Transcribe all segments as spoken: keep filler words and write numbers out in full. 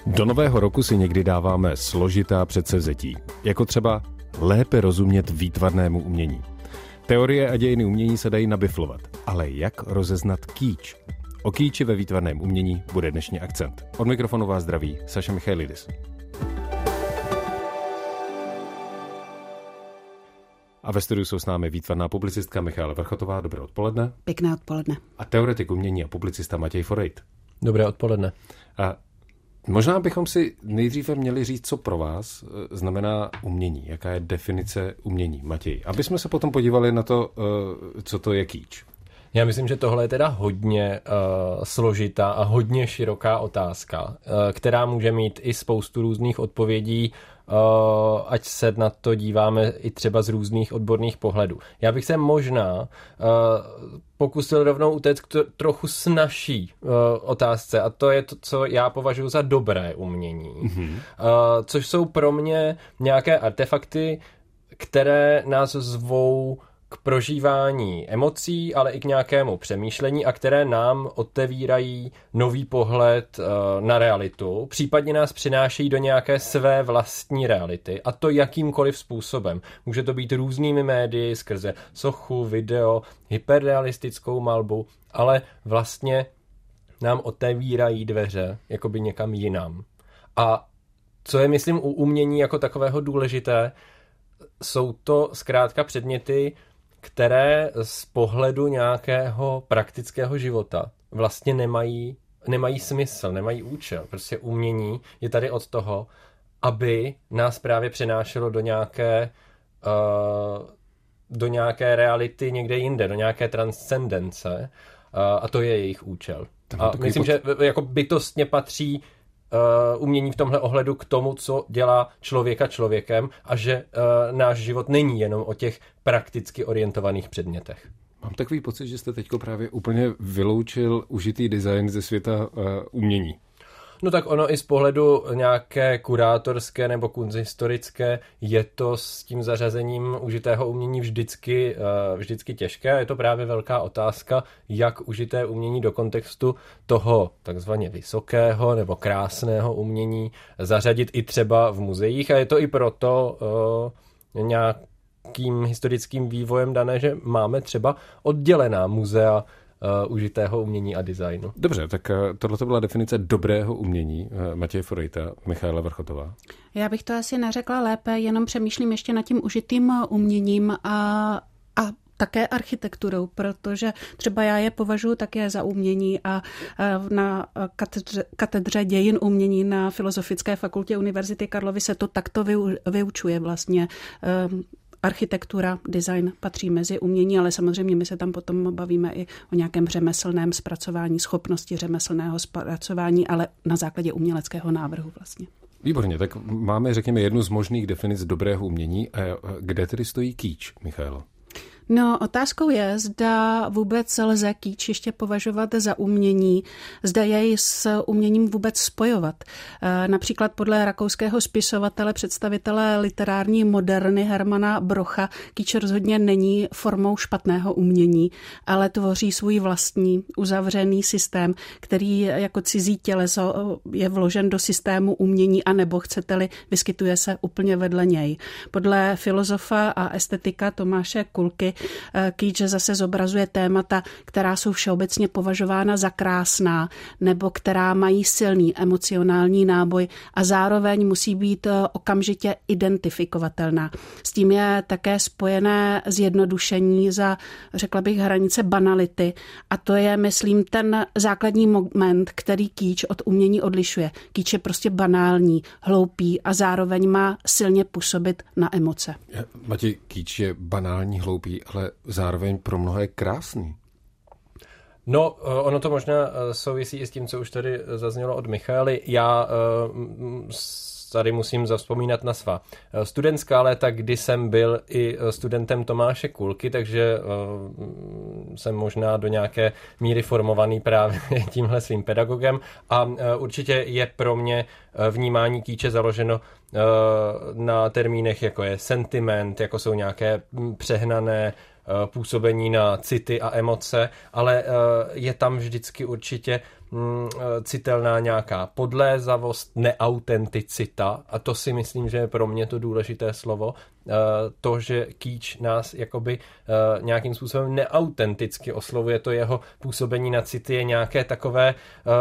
Do nového roku si někdy dáváme složitá předsevzetí, jako třeba lépe rozumět výtvarnému umění. Teorie a dějiny umění se dají nabiflovat, ale jak rozeznat kýč? O kýči ve výtvarném umění bude dnešní akcent. Od mikrofonu vás zdraví Saša Michailidis. A ve studiu jsou s námi výtvarná publicistka Michaela Vrchotová. Dobré odpoledne. Pěkné odpoledne. A teoretik umění a publicista Matěj Forejt. Dobré odpoledne. A možná bychom si nejdříve měli říct, co pro vás znamená umění. Jaká je definice umění, Matěj? Aby jsme se potom podívali na to, co to je kýč. Já myslím, že tohle je teda hodně uh, složitá a hodně široká otázka, uh, která může mít i spoustu různých odpovědí, uh, ať se na to díváme i třeba z různých odborných pohledů. Já bych se možná uh, pokusil rovnou utéct k to, trochu snazší uh, otázce, a to je to, co já považuji za dobré umění. Mm-hmm. Uh, což jsou pro mě nějaké artefakty, které nás zvou k prožívání emocí, ale i k nějakému přemýšlení a které nám otevírají nový pohled uh, na realitu, případně nás přinášejí do nějaké své vlastní reality, a to jakýmkoliv způsobem. Může to být různými médii, skrze sochu, video, hyperrealistickou malbu, ale vlastně nám otevírají dveře jakoby někam jinam. A co je, myslím, u umění jako takového důležité, jsou to zkrátka předměty, které z pohledu nějakého praktického života vlastně nemají, nemají smysl, nemají účel. Prostě umění je tady od toho, aby nás právě přenášelo do nějaké, uh, do nějaké reality někde jinde, do nějaké transcendence, uh, a to je jejich účel. A myslím, že jako bytostně patří Uh, umění v tomhle ohledu k tomu, co dělá člověka člověkem, a že uh, náš život není jenom o těch prakticky orientovaných předmětech. Mám takový pocit, že jste teďko právě úplně vyloučil užitý design ze světa uh, umění. No tak ono i z pohledu nějaké kurátorské nebo kunsthistorické je to s tím zařazením užitého umění vždycky, vždycky těžké. Je to právě velká otázka, jak užité umění do kontextu toho takzvaně vysokého nebo krásného umění zařadit i třeba v muzeích. A je to i proto uh, nějakým historickým vývojem dané, že máme třeba oddělená muzea Uh, užitého umění a designu. Dobře, tak uh, tohle byla definice dobrého umění. Uh, Matěj Forejta, Michaela Vrchotová. Já bych to asi neřekla lépe, jenom přemýšlím ještě nad tím užitým uměním a, a také architekturou, protože třeba já je považuji také za umění a na katedře, katedře dějin umění na Filozofické fakultě Univerzity Karlovy se to takto vyučuje vlastně. Architektura, design patří mezi umění, ale samozřejmě my se tam potom bavíme i o nějakém řemeslném zpracování, schopnosti řemeslného zpracování, ale na základě uměleckého návrhu vlastně. Výborně, tak máme, řekněme, jednu z možných definic dobrého umění. A kde tedy stojí kýč, Michaelo? No, otázkou je, zda vůbec lze kýč ještě považovat za umění, zda jej s uměním vůbec spojovat. Například podle rakouského spisovatele, představitele literární moderny Hermana Brocha, kýč rozhodně není formou špatného umění, ale tvoří svůj vlastní uzavřený systém, který jako cizí těleso je vložen do systému umění, anebo chcete-li, vyskytuje se úplně vedle něj. Podle filozofa a estetika Tomáše Kulky kýč zase zobrazuje témata, která jsou všeobecně považována za krásná nebo která mají silný emocionální náboj a zároveň musí být okamžitě identifikovatelná. S tím je také spojené zjednodušení za, řekla bych, hranice banality, a to je, myslím, ten základní moment, který kýč od umění odlišuje. Kýč je prostě banální, hloupý a zároveň má silně působit na emoce. Matěj, kýč je banální, hloupý, ale zároveň pro mnohé krásný. No, ono to možná souvisí i s tím, co už tady zaznělo od Michaely. Já tady musím zavzpomínat na svá studentská léta, kdy jsem byl i studentem Tomáše Kulky, takže jsem možná do nějaké míry formovaný právě tímhle svým pedagogem, a určitě je pro mě vnímání kýče založeno na termínech, jako je sentiment, jako jsou nějaké přehnané působení na city a emoce, ale je tam vždycky určitě mm, citelná nějaká podlézavost, neautenticita, a to si myslím, že je pro mě to důležité slovo, to, že kýč nás jakoby nějakým způsobem neautenticky oslovuje, to jeho působení na city je nějaké takové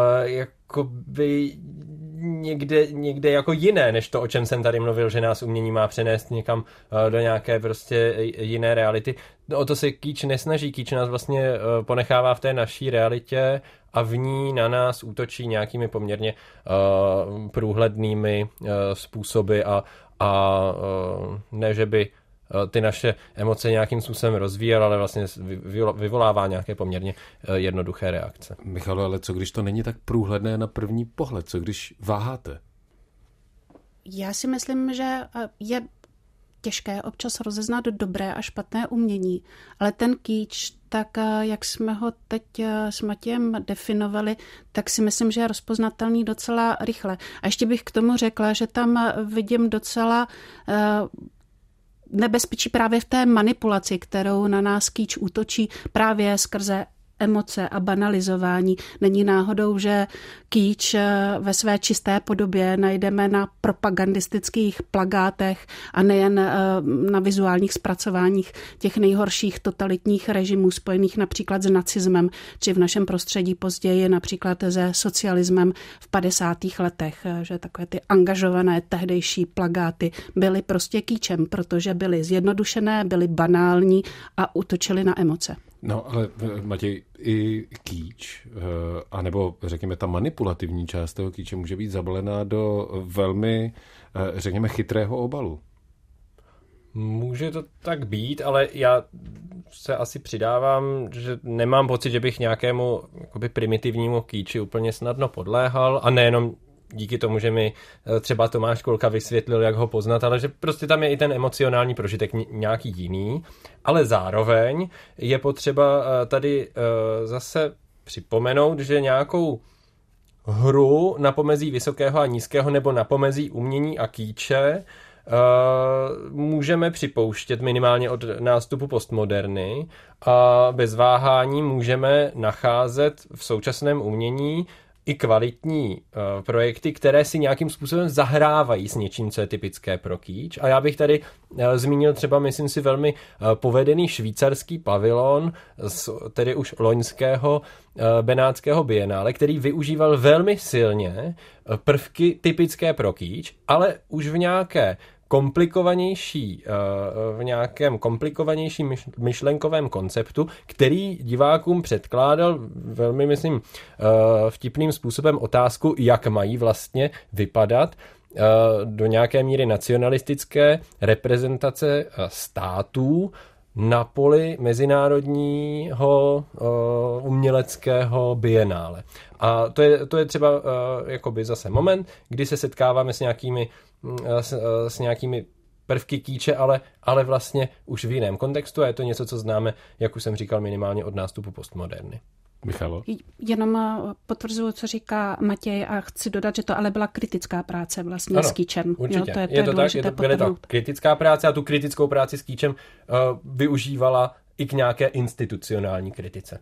jakoby někde, někde jako jiné, než to, o čem jsem tady mluvil, že nás umění má přenést někam do nějaké prostě jiné reality. O to se kýč nesnaží, kýč nás vlastně ponechává v té naší realitě a v ní na nás útočí nějakými poměrně uh, průhlednými uh, způsoby a, a uh, ne, že by uh, ty naše emoce nějakým způsobem rozvíjel, ale vlastně vyvolává nějaké poměrně uh, jednoduché reakce. Michalo, ale co když to není tak průhledné na první pohled? Co když váháte? Já si myslím, že je těžké občas rozeznat dobré a špatné umění, ale ten kýč, tak jak jsme ho teď s Matějem definovali, tak si myslím, že je rozpoznatelný docela rychle. A ještě bych k tomu řekla, že tam vidím docela nebezpečí právě v té manipulaci, kterou na nás kýč útočí právě skrze emoce a banalizování. Není náhodou, že kýč ve své čisté podobě najdeme na propagandistických plakátech a nejen na vizuálních zpracováních těch nejhorších totalitních režimů spojených například s nacismem, či v našem prostředí později například se socialismem v padesátých letech, že takové ty angažované tehdejší plakáty byly prostě kýčem, protože byly zjednodušené, byly banální a útočily na emoce. No, ale Matěj, i kýč, anebo řekněme ta manipulativní část toho kýče může být zabalená do velmi, řekněme, chytrého obalu. Může to tak být, ale já se asi přidávám, že nemám pocit, že bych nějakému jakoby primitivnímu kýči úplně snadno podléhal a nejenom díky tomu, že mi třeba Tomáš Kolka vysvětlil, jak ho poznat, ale že prostě tam je i ten emocionální prožitek nějaký jiný, ale zároveň je potřeba tady zase připomenout, že nějakou hru na pomezí vysokého a nízkého nebo na pomezí umění a kýče můžeme připouštět minimálně od nástupu postmoderny a bez váhání můžeme nacházet v současném umění i kvalitní uh, projekty, které si nějakým způsobem zahrávají s něčím, co je typické pro kýč. A já bych tady uh, zmínil třeba, myslím si, velmi uh, povedený švýcarský pavilon z tedy už loňského uh, benátského bienále, který využíval velmi silně uh, prvky typické pro kýč, ale už v nějaké komplikovanější, v nějakém komplikovanějším myšlenkovém konceptu, který divákům předkládal velmi, myslím, vtipným způsobem otázku, jak mají vlastně vypadat do nějaké míry nacionalistické reprezentace států na poli mezinárodního uh, uměleckého bienále. A to je, to je třeba uh, jakoby zase moment, kdy se setkáváme s nějakými, uh, s, uh, s nějakými prvky kýče, ale, ale vlastně už v jiném kontextu a je to něco, co známe, jak už jsem říkal, minimálně od nástupu postmoderny. Michalo? Jenom potvrzuju, co říká Matěj a chci dodat, že to ale byla kritická práce vlastně ano, s kýčem. Určitě. Jo, to je, to je to je tak, je to, byla to kritická práce a tu kritickou práci s kýčem uh, využívala i k nějaké institucionální kritice.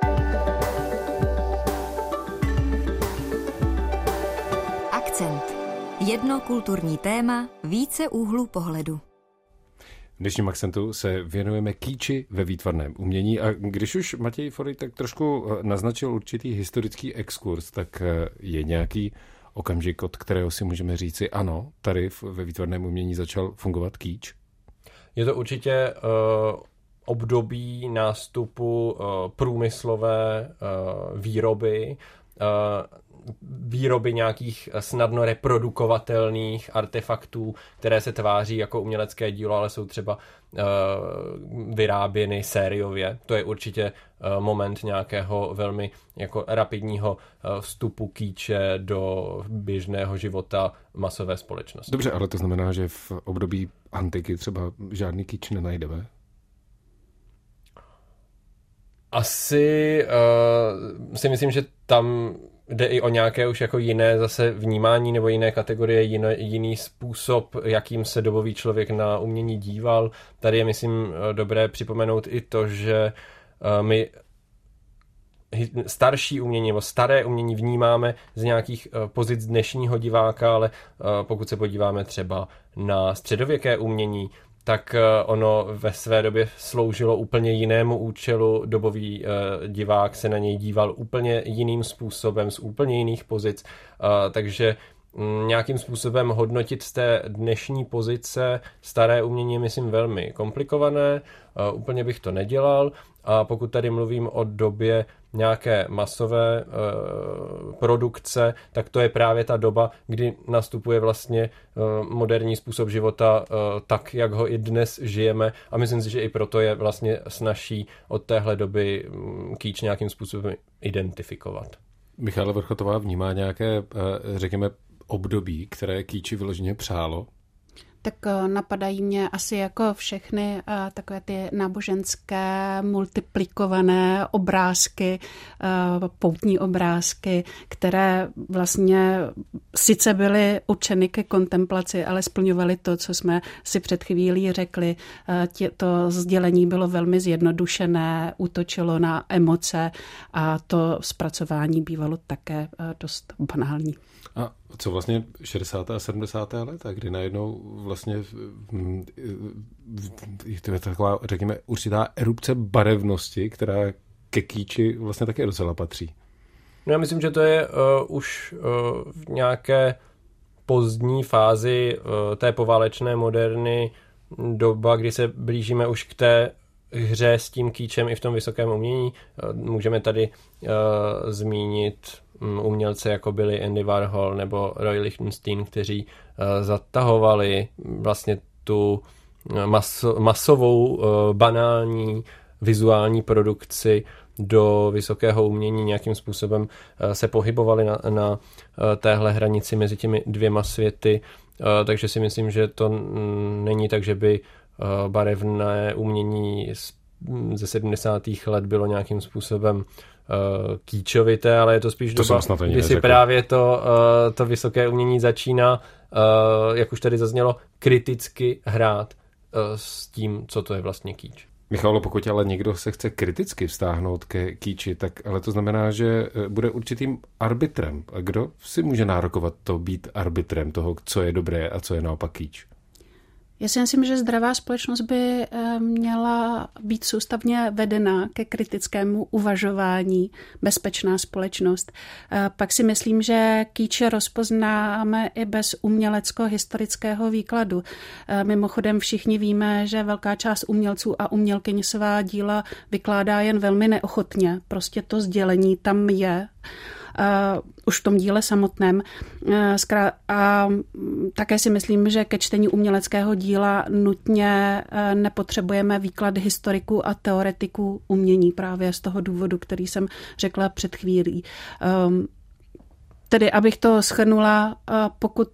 Akcent. Jedno kulturní téma, více úhlů pohledu. V dnešním Akcentu se věnujeme kýči ve výtvarném umění a když už Matěj Fory tak trošku naznačil určitý historický exkurs, tak je nějaký okamžik, od kterého si můžeme říci ano, tady ve výtvarném umění začal fungovat kýč? Je to určitě uh, období nástupu uh, průmyslové uh, výroby, uh, výroby nějakých snadno reprodukovatelných artefaktů, které se tváří jako umělecké dílo, ale jsou třeba uh, vyráběny sériově. To je určitě uh, moment nějakého velmi jako rapidního uh, vstupu kýče do běžného života masové společnosti. Dobře, ale to znamená, že v období antiky třeba žádný kýč nenajdeme? Asi uh, si myslím, že tam jde i o nějaké už jako jiné zase vnímání nebo jiné kategorie, jiný, jiný způsob, jakým se dobový člověk na umění díval. Tady je, myslím, dobré připomenout i to, že my starší umění nebo staré umění vnímáme z nějakých pozic dnešního diváka, ale pokud se podíváme třeba na středověké umění, tak ono ve své době sloužilo úplně jinému účelu, dobový divák se na něj díval úplně jiným způsobem, z úplně jiných pozic, takže nějakým způsobem hodnotit z té dnešní pozice staré umění je, myslím, velmi komplikované, úplně bych to nedělal. A pokud tady mluvím o době nějaké masové e, produkce, tak to je právě ta doba, kdy nastupuje vlastně e, moderní způsob života e, tak, jak ho i dnes žijeme, a myslím si, že i proto je vlastně snazší od téhle doby kýč nějakým způsobem identifikovat. Michála Vrchotová vnímá nějaké, řekněme, období, které kýči vyloženě přálo? Tak napadají mě asi jako všechny takové ty náboženské multiplikované obrázky, poutní obrázky, které vlastně sice byly určeny ke kontemplaci, ale splňovaly to, co jsme si před chvílí řekli. To sdělení bylo velmi zjednodušené, útočilo na emoce a to zpracování bývalo také dost banální. A co vlastně šedesátá a sedmdesátá léta, kdy najednou vlastně to je taková, řekněme, určitá erupce barevnosti, která ke kýči vlastně také docela patří. No já myslím, že to je uh, už uh, v nějaké pozdní fázi uh, té poválečné moderny doba, kdy se blížíme už k té hře s tím kýčem i v tom vysokém umění. Uh, můžeme tady uh, zmínit umělce, jako byli Andy Warhol nebo Roy Lichtenstein, kteří uh, zatahovali vlastně tu maso, masovou, uh, banální vizuální produkci do vysokého umění, nějakým způsobem uh, se pohybovali na, na uh, téhle hranici mezi těmi dvěma světy, uh, takže si myslím, že to mm, není tak, že by uh, barevné umění z, ze sedmdesátých let bylo nějakým způsobem kýčovité, ale je to spíš to doba, kdy si právě to, to vysoké umění začíná, jak už tady zaznělo, kriticky hrát s tím, co to je vlastně kýč. Michalo, pokud ale někdo se chce kriticky vztáhnout ke kýči, tak ale to znamená, že bude určitým arbitrem. A kdo si může nárokovat to být arbitrem toho, co je dobré a co je naopak kýč? Já si myslím, že zdravá společnost by měla být soustavně vedena ke kritickému uvažování, bezpečná společnost. Pak si myslím, že kýče rozpoznáme i bez umělecko-historického výkladu. Mimochodem všichni víme, že velká část umělců a umělkyň svá díla vykládá jen velmi neochotně. Prostě to sdělení tam je. Uh, už v tom díle samotném. Uh, zkrát, a také si myslím, že ke čtení uměleckého díla nutně uh, nepotřebujeme výklad historiků a teoretiků umění právě z toho důvodu, který jsem řekla před chvílí. Um, tedy, abych to shrnula, uh, pokud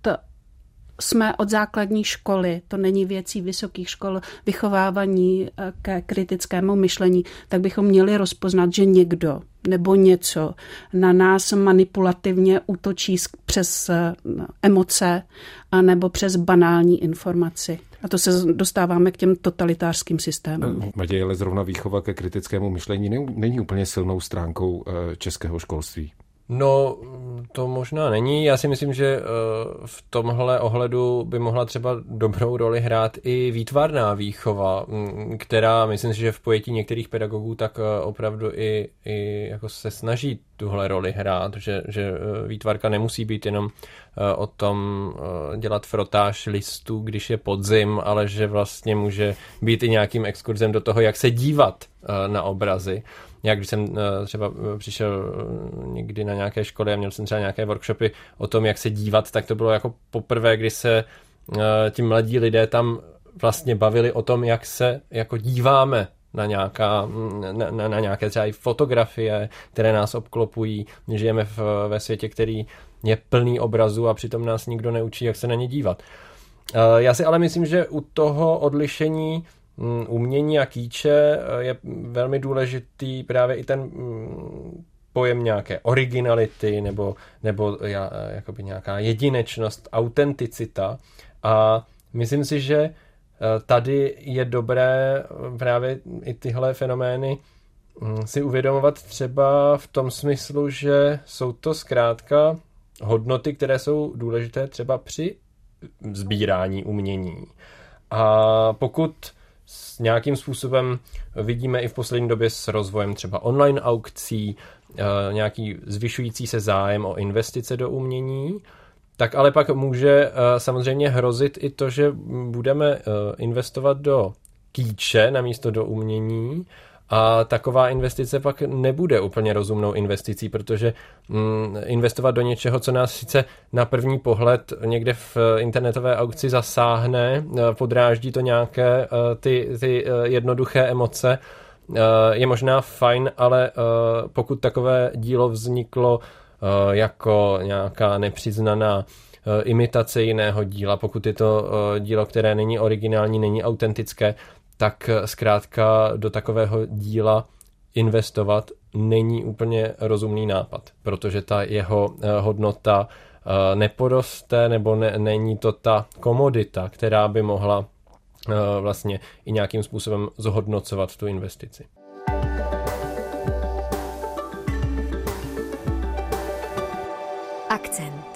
jsme od základní školy, to není věcí vysokých škol, vychovávání ke kritickému myšlení, tak bychom měli rozpoznat, že někdo nebo něco na nás manipulativně útočí přes emoce a nebo přes banální informaci. A to se dostáváme k těm totalitářským systémům. Matěj, ale zrovna výchova ke kritickému myšlení není úplně silnou stránkou českého školství. No, to možná není. Já si myslím, že v tomhle ohledu by mohla třeba dobrou roli hrát i výtvarná výchova, která, myslím si, že v pojetí některých pedagogů tak opravdu i, i jako se snaží tuhle roli hrát, že, že výtvarka nemusí být jenom o tom dělat frotáž listů, když je podzim, ale že vlastně může být i nějakým exkurzem do toho, jak se dívat na obrazy. Já když jsem třeba přišel někdy na nějaké školy a měl jsem třeba nějaké workshopy o tom, jak se dívat, tak to bylo jako poprvé, kdy se ti mladí lidé tam vlastně bavili o tom, jak se jako díváme na, nějaká, na, na, na nějaké třeba i fotografie, které nás obklopují. Žijeme v, ve světě, který je plný obrazů a přitom nás nikdo neučí, jak se na ně dívat. Já si ale myslím, že u toho odlišení umění a kýče je velmi důležitý právě i ten pojem nějaké originality nebo, nebo jakoby nějaká jedinečnost, autenticita. A myslím si, že tady je dobré právě i tyhle fenomény si uvědomovat třeba v tom smyslu, že jsou to zkrátka hodnoty, které jsou důležité třeba při sbírání umění. A pokud s nějakým způsobem vidíme i v poslední době s rozvojem třeba online aukcí, nějaký zvyšující se zájem o investice do umění, tak ale pak může samozřejmě hrozit i to, že budeme investovat do kýče namísto do umění a taková investice pak nebude úplně rozumnou investicí, protože mm, investovat do něčeho, co nás sice na první pohled někde v internetové aukci zasáhne, podráždí to nějaké ty, ty jednoduché emoce, je možná fajn, ale pokud takové dílo vzniklo jako nějaká nepřiznaná imitace jiného díla, pokud je to dílo, které není originální, není autentické, tak zkrátka do takového díla investovat není úplně rozumný nápad, protože ta jeho hodnota neporoste nebo ne, není to ta komodita, která by mohla vlastně i nějakým způsobem zhodnocovat tu investici. Akcent.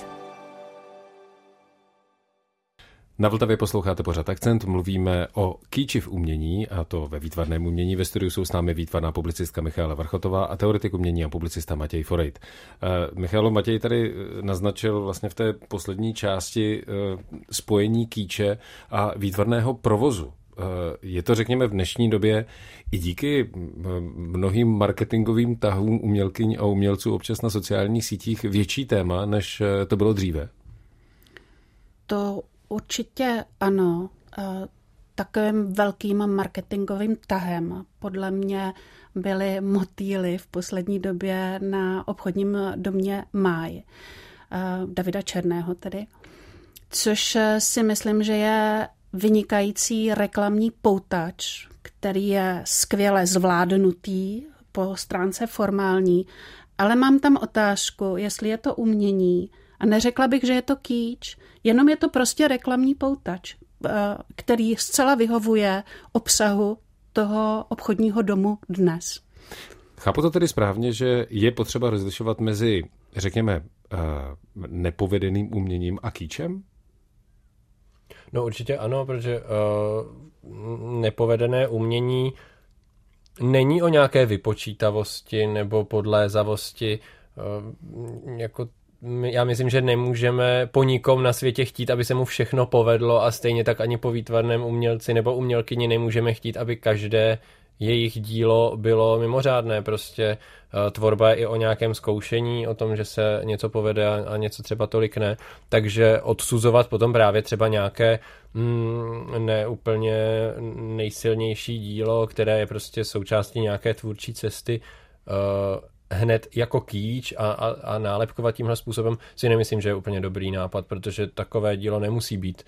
Na Vltavě posloucháte pořad Akcent, mluvíme o kýči v umění, a to ve výtvarném umění. Ve studiu jsou s námi výtvarná publicistka Michaela Varchotová a teoretik umění a publicista Matěj Forejt. Uh, Michaelo, Matěj tady naznačil vlastně v té poslední části uh, spojení kýče a výtvarného provozu. Uh, je to, řekněme, v dnešní době i díky mnohým marketingovým tahům umělkyň a umělců občas na sociálních sítích větší téma, než to bylo dříve? To určitě ano. Takovým velkým marketingovým tahem podle mě byly motýly v poslední době na obchodním domě Máj, Davida Černého tedy, což si myslím, že je vynikající reklamní poutač, který je skvěle zvládnutý po stránce formální, ale mám tam otázku, jestli je to umění, a neřekla bych, že je to kýč, jenom je to prostě reklamní poutač, který zcela vyhovuje obsahu toho obchodního domu dnes. Chápu to tedy správně, že je potřeba rozlišovat mezi, řekněme, nepovedeným uměním a kýčem? No určitě ano, protože uh, nepovedené umění není o nějaké vypočítavosti nebo podlézavosti, uh, jako já myslím, že nemůžeme po nikom na světě chtít, aby se mu všechno povedlo a stejně tak ani po výtvarném umělci nebo umělkyni nemůžeme chtít, aby každé jejich dílo bylo mimořádné. Prostě tvorba je i o nějakém zkoušení, o tom, že se něco povede a něco třeba tolik ne. Takže odsuzovat potom právě třeba nějaké mm, neúplně nejsilnější dílo, které je prostě součástí nějaké tvůrčí cesty, uh, hned jako kýč a, a, a nálepkovat tímhle způsobem, si nemyslím, že je úplně dobrý nápad, protože takové dílo nemusí být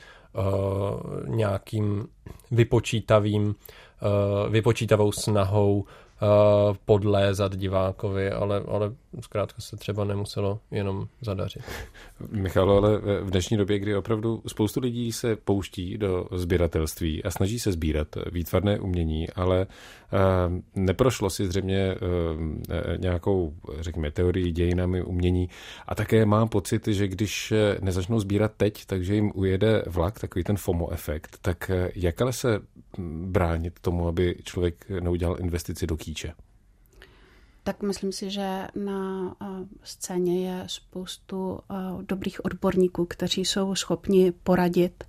uh, nějakým vypočítavým, uh, vypočítavou snahou uh, podlézat divákovi, ale, ale zkrátka se třeba nemuselo jenom zadařit. Michalo, ale v dnešní době, kdy opravdu spoustu lidí se pouští do sběratelství a snaží se sbírat výtvarné umění, ale uh, neprošlo si zřejmě uh, nějakou, řekněme, teorii dějinami umění a také mám pocit, že když nezačnou sbírat teď, takže jim ujede vlak, takový ten FOMO efekt, tak jak ale se bránit tomu, aby člověk neudělal investici do kýče? Tak myslím si, že na scéně je spoustu dobrých odborníků, kteří jsou schopni poradit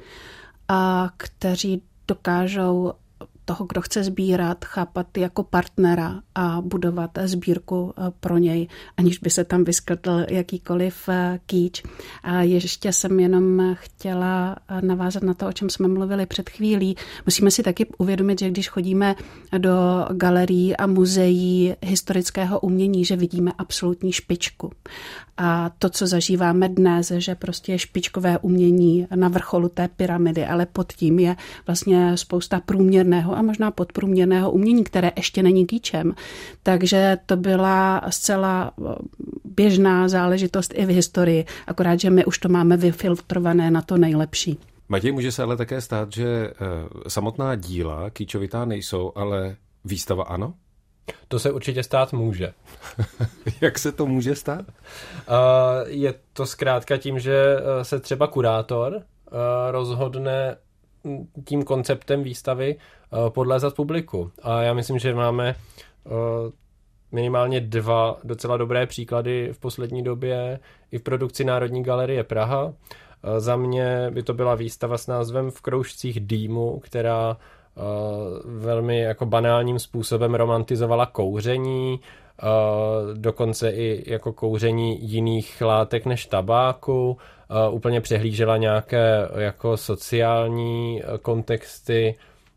a kteří dokážou toho, kdo chce sbírat, chápat jako partnera a budovat sbírku pro něj, aniž by se tam vyskytl jakýkoliv kýč. A ještě jsem jenom chtěla navázat na to, o čem jsme mluvili před chvílí. Musíme si taky uvědomit, že když chodíme do galerií a muzeí historického umění, že vidíme absolutní špičku. A to, co zažíváme dnes, že prostě je špičkové umění na vrcholu té pyramidy, ale pod tím je vlastně spousta průměrného a možná podprůměrného umění, které ještě není kýčem. Takže to byla zcela běžná záležitost i v historii, akorát, že my už to máme vyfiltrované na to nejlepší. Matěj, může se ale také stát, že samotná díla kýčovitá nejsou, ale výstava ano? To se určitě stát může. Jak se to může stát? Je to zkrátka tím, že se třeba kurátor rozhodne tím konceptem výstavy podlézat publiku. A já myslím, že máme minimálně dva docela dobré příklady v poslední době i v produkci Národní galerie Praha. Za mě by to byla výstava s názvem V kroužcích dýmu, která velmi jako banálním způsobem romantizovala kouření, dokonce i jako kouření jiných látek než tabáku, úplně přehlížela nějaké jako sociální kontexty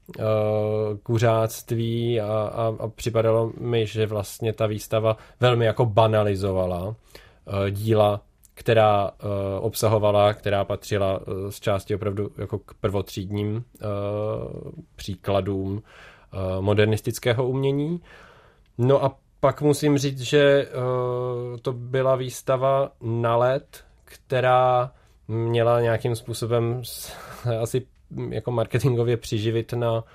kuřáctví a, a, a připadalo mi, že vlastně ta výstava velmi jako banalizovala díla, která uh, obsahovala, která patřila uh, z části opravdu jako k prvotřídním uh, příkladům uh, modernistického umění. No a pak musím říct, že uh, to byla výstava na led, která měla nějakým způsobem asi jako marketingově přiživit na uh,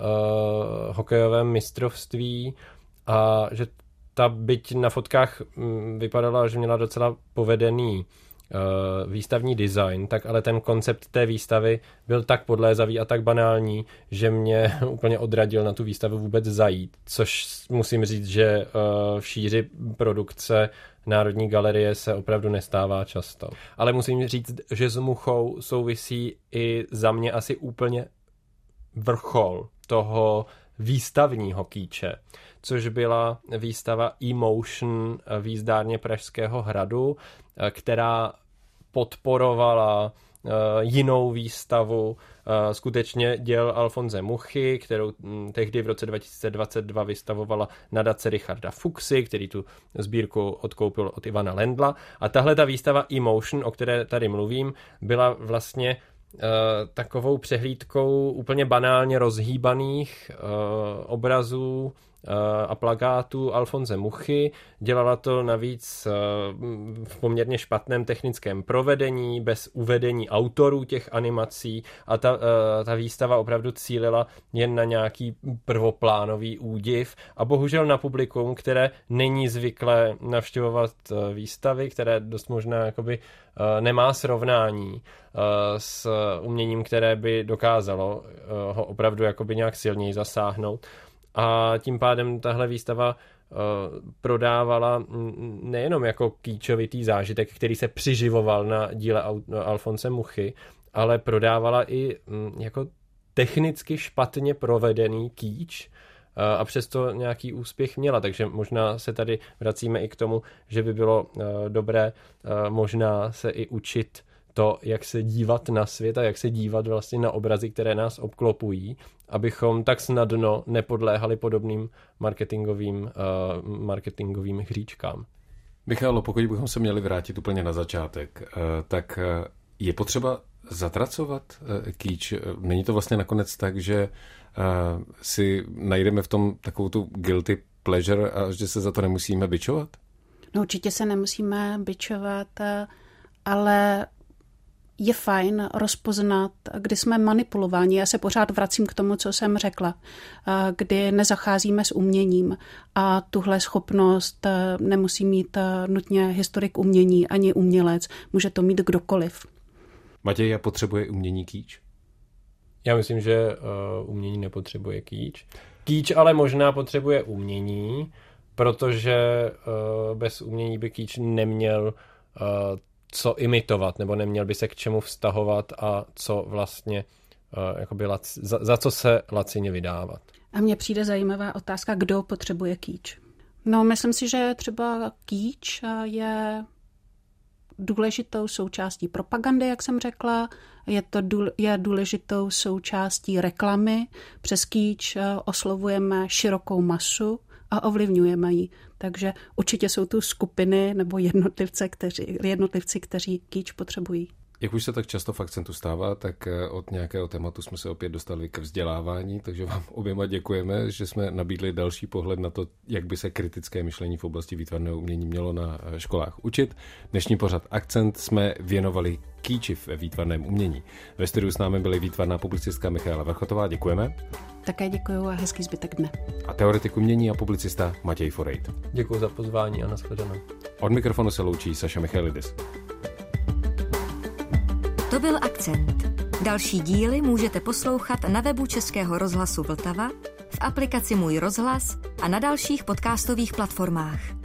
hokejovém mistrovství a že ta byť na fotkách vypadala, že měla docela povedený uh, výstavní design, tak ale ten koncept té výstavy byl tak podlézavý a tak banální, že mě úplně odradil na tu výstavu vůbec zajít, což musím říct, že uh, v šíři produkce Národní galerie se opravdu nestává často. Ale musím říct, že s Muchou souvisí i za mě asi úplně vrchol toho výstavního kýče, což byla výstava E-Motion v jízdárně Pražského hradu, která podporovala jinou výstavu skutečně děl Alfonse Muchy, kterou tehdy v roce dva tisíce dvacet dva vystavovala nadace Richarda Fuchsy, který tu sbírku odkoupil od Ivana Lendla. A tahle ta výstava E-Motion, o které tady mluvím, byla vlastně Uh, takovou přehlídkou úplně banálně rozhýbaných uh, obrazů uh, a plakátů Alfonse Muchy. Dělala to navíc uh, v poměrně špatném technickém provedení, bez uvedení autorů těch animací a ta, uh, ta výstava opravdu cílila jen na nějaký prvoplánový údiv a bohužel na publikum, které není zvyklé navštěvovat uh, výstavy, které dost možná jakoby uh, nemá srovnání uh, s uměním, které by dokázalo uh, ho opravdu jakoby nějak silněji zasáhnout. A tím pádem tahle výstava uh, prodávala nejenom jako kýčovitý zážitek, který se přiživoval na díle Alfonse Muchy, ale prodávala i um, jako technicky špatně provedený kýč uh, a přesto nějaký úspěch měla. Takže možná se tady vracíme i k tomu, že by bylo uh, dobré uh, možná se i učit to, jak se dívat na svět a jak se dívat vlastně na obrazy, které nás obklopují, abychom tak snadno nepodléhali podobným marketingovým, uh, marketingovým hříčkám. Michalo, pokud bychom se měli vrátit úplně na začátek, uh, tak uh, je potřeba zatracovat uh, kýč? Není to vlastně nakonec tak, že uh, si najdeme v tom takovou tu guilty pleasure a že se za to nemusíme bičovat? No určitě se nemusíme bičovat, ale je fajn rozpoznat, kdy jsme manipulováni. Já se pořád vracím k tomu, co jsem řekla, kdy nezacházíme s uměním a tuhle schopnost nemusí mít nutně historik umění ani umělec. Může to mít kdokoliv. Matěj, potřebuje umění kýč? Já myslím, že uh, umění nepotřebuje kýč. Kýč ale možná potřebuje umění, protože uh, bez umění by kýč neměl uh, co imitovat, nebo neměl by se k čemu vztahovat a co vlastně uh, jakoby lac, za, za co se lacině vydávat. A mně přijde zajímavá otázka, kdo potřebuje kýč. No, myslím si, že třeba kýč je důležitou součástí propagandy, jak jsem řekla. Je to důle, je důležitou součástí reklamy. Přes kýč oslovujeme širokou masu a ovlivňujeme ji. Takže určitě jsou tu skupiny nebo jednotlivce, kteří, jednotlivci, kteří kýč potřebují. Jak už se tak často v Akcentu stává, tak od nějakého tématu jsme se opět dostali k vzdělávání, takže vám oběma děkujeme, že jsme nabídli další pohled na to, jak by se kritické myšlení v oblasti výtvarného umění mělo na školách učit. Dnešní pořad Akcent jsme věnovali kýči ve výtvarném umění. Ve studiu s námi byly výtvarná publicistka Michaela Vrchotová, děkujeme. Také děkuju a hezký zbytek dne. A teoretik umění a publicista Matěj Forejt. Děkuji za pozvání a nashledanou. Od mikrofonu se loučí Saša Michailidis. To byl Akcent. Další díly můžete poslouchat na webu Českého rozhlasu Vltava, v aplikaci Můj rozhlas a na dalších podcastových platformách.